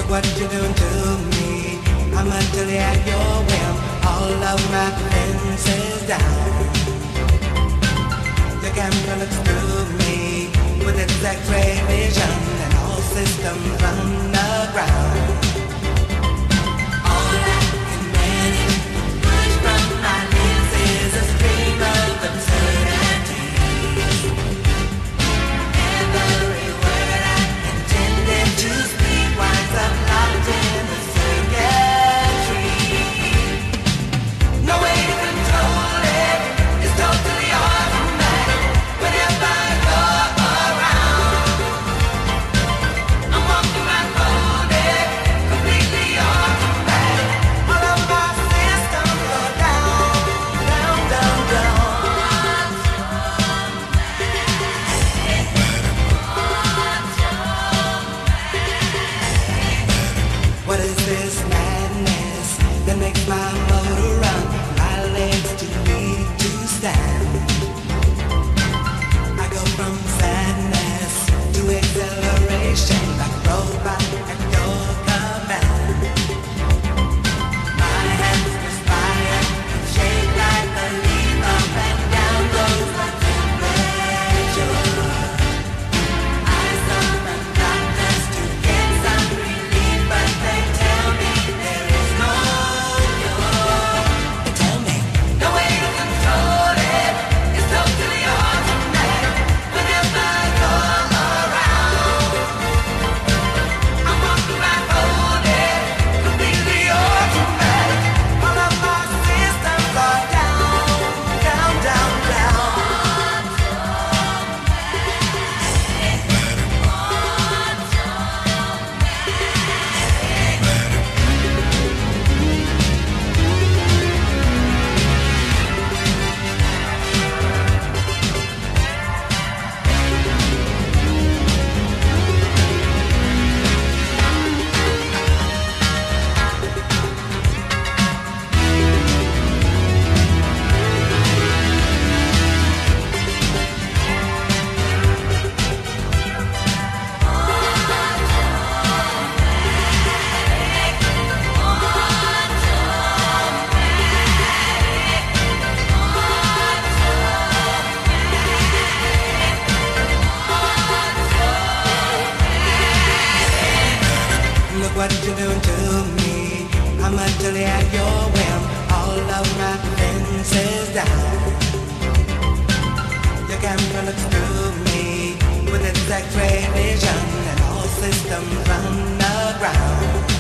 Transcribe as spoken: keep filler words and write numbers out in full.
Look what you're doing to me. I'm utterly at your whim. All of my defenses down. Your camera looks through me with its X-ray vision, and all systems run aground. All I can manage to push from my lips is a stream of absurdity. Every word I intended to speak winds up locked in the circuitry. No way to control it. It's totally automatic. Whenever you're around, I'm walking around folded, completely automatic. All of my systems go down, down, down, down. What is this madness that makes my motor run? My legs too weak to stand. I go from sadness to exhilaration, like a robot at your command. My hands perspire and shake like a leaf. Up and down goes my temperature. I summon doctors to get some relief, but they tell me there is no cure. They tell me no way to control it. It's totally automatic. Whenever you're around, I'm walking around folded, completely automatic. All of my systems are down, down, down, down. Look what you're doing to me. I'm utterly at your whim. All of my defenses down. Your camera looks through me with its X-ray vision, and all systems run aground.